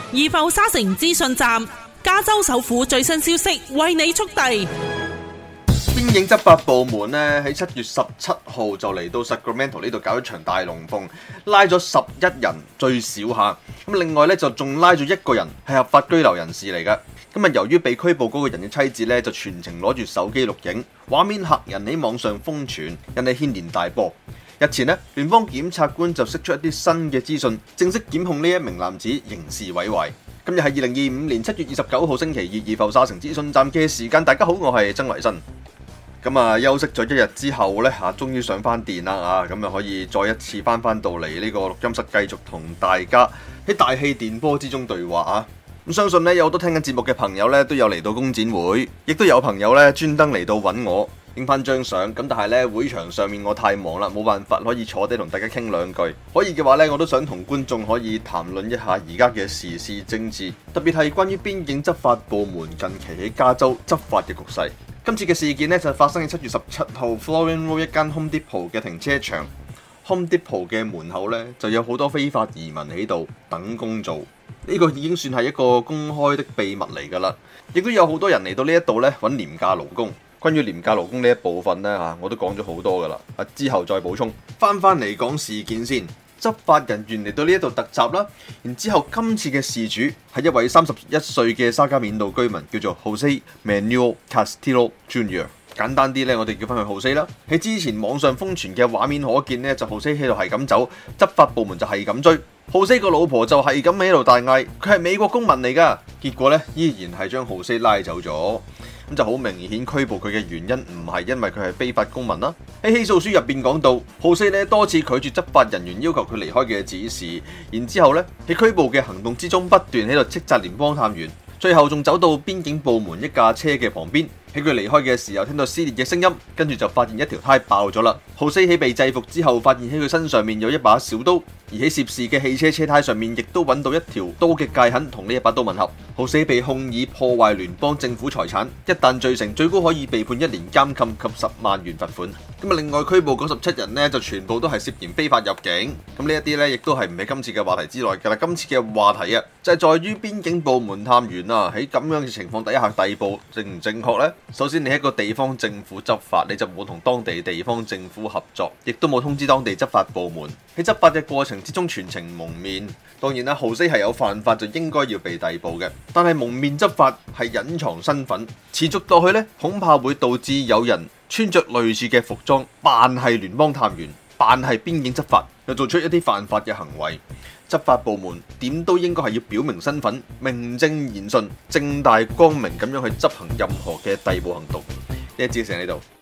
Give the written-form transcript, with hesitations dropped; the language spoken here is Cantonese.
怡浮沙城資訊站，加州首府最新消息為你速遞。 邊境執法部門咧喺7月17號就嚟到 Sacramento 呢度搞一場大龍鳳，拉咗11人最少下，咁另外咧就仲拉咗1個人係合法居留人士嚟㗎。咁啊，由於被拘捕嗰個人嘅妻子咧就全程攞住手機錄影，畫面嚇人喺網上瘋傳，引起牽連大波。日前呢，聯邦檢察官就釋出一啲新嘅資訊，正式檢控呢一名男子刑事毀壞。今日係2025年7月29號星期二，怡浮沙城資訊站嘅時間。大家好，我係曾維新。咁啊，休息咗1日之後呢，終於上翻電啦咁啊可以再一次翻到嚟呢個錄音室，繼續同大家喺大氣電波之中對話咁相信呢，有好多聽緊節目嘅朋友呢，都有嚟到工展會，亦都有朋友呢專登嚟到揾我影翻張相。咁但係呢，會場上面我太忙啦，冇辦法可以坐低同大家傾兩句。可以嘅話呢，我都想同觀眾可以談論一下而家嘅時事政治，特別係關於邊境執法部門近期喺加州執法嘅局勢。今次嘅事件呢，就發生喺7月17號 Florence Road 一間 Home Depot 嘅停車場。Home Depot 嘅門口呢，就有好多非法移民喺度等工做，呢個已經算係一個公開的秘密嚟㗎啦。亦都有好多人嚟到呢一度呢揾廉價勞工。關於廉價勞工呢一部分呢，我都講咗好多㗎啦，之後再補充。翻嚟講事件先。執法人員嚟到呢一度突襲啦，然之後今次嘅事主係一位31歲嘅沙加緬度居民，叫做 Jose Manuel Castillo Jr. 簡單啲呢，我哋叫翻佢 Jose 啦。喺之前網上瘋傳嘅畫面可見呢，就 Jose 喺度係咁走，執法部門就係咁追。Jose 個老婆就係咁喺度大嗌，佢係美國公民嚟㗎。結果呢，依然係將 Jose 拉走咗。咁就好明顯拘捕佢嘅原因唔係因為佢係非法公民啦。喺起訴書入邊講到，Jose呢多次拒絕執法人員要求佢離開嘅指示，然之後呢喺拘捕嘅行動之中不斷喺度斥責聯邦探員，最後仲走到邊境部門一架車嘅旁邊。喺佢離開嘅時候聽到撕裂嘅聲音，跟住就發現一條胎爆咗啦。Jose喺被制服之後，發現喺佢身上面有一把小刀，而喺涉事嘅汽車車胎上面亦都揾到一條刀嘅界痕，同呢一把刀吻合。Jose被控以破壞聯邦政府財產，一旦罪成，最高可以被判1年監禁及10萬元罰款。咁另外拘捕97人呢，就全部都係涉嫌非法入境。咁呢一啲呢，亦都係唔係今次嘅話題之內㗎啦。今次嘅話題就係在於邊境部門探員喺咁樣嘅情況底下逮捕正唔正確呢？首先你喺一個地方政府執法，你就冇同當地地方政府合作，亦都冇通知當地執法部門。喺執法嘅過程之中全程蒙面。當然啦，Jose係有犯法就應該要被逮捕嘅，但係蒙面執法係隱藏身份，持續落去呢，恐怕會導致有人穿着類似嘅服裝，扮係聯邦探員，扮係邊境執法，又做出一啲犯法嘅行為。執法部門點都應該係要表明身份，名正言順、正大光明咁樣去執行任何嘅逮捕行動。呢一節成喺度。